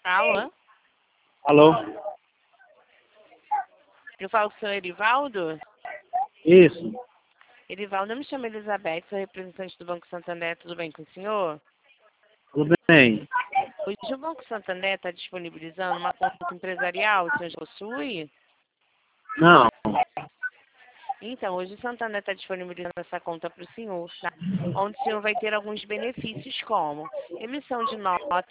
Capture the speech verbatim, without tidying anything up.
Alô? Alô? Eu falo com o senhor Erivaldo? Isso. Erivaldo, eu me chamo Elizabeth, sou representante do Banco Santander, tudo bem com o senhor? Tudo bem. Hoje o Banco Santander está disponibilizando uma conta empresarial, o senhor já possui? Não. Então, hoje o Santander está disponibilizando essa conta para o senhor, tá? Onde o senhor vai ter alguns benefícios como emissão de notas